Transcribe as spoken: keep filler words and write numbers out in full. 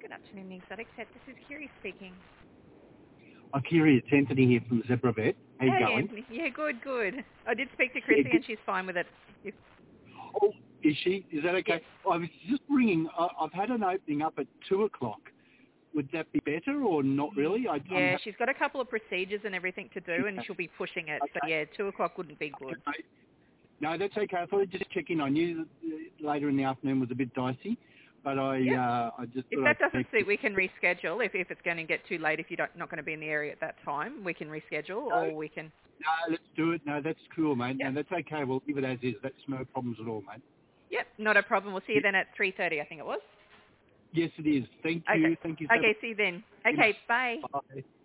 Good afternoon, Exotic Pet. This is Kiri speaking. Oh, Kiri, it's Anthony here from Zebra Vet. How you Hey, going? Anthony. Yeah, good, good. I did speak to Chrissy Yeah, and she's fine with it. If, oh, is she? Is that okay? yes. I was just ringing. I, I've had an opening up at two o'clock. Would that be better or not really? I, I'm Yeah, she's got a couple of procedures and everything to do, and she'll be pushing it. So, okay. yeah, two o'clock wouldn't be good. Okay. No, that's okay. I thought I'd just check in. I knew that later in the afternoon was a bit dicey, but I, Yep. uh, I just If thought that I'd doesn't check. suit, we can reschedule. If, if it's going to get too late, if you're not going to be in the area at that time, we can reschedule, No, or we can... no, let's do it. No, that's cool, mate. Yep. No, that's okay. We'll leave it as is. That's no problems at all, mate. Yep, not a problem. We'll see you then at three thirty, I think it was. Yes, it is. Thank Okay. you. Thank you so Okay, see you then. much. Okay, bye. Bye.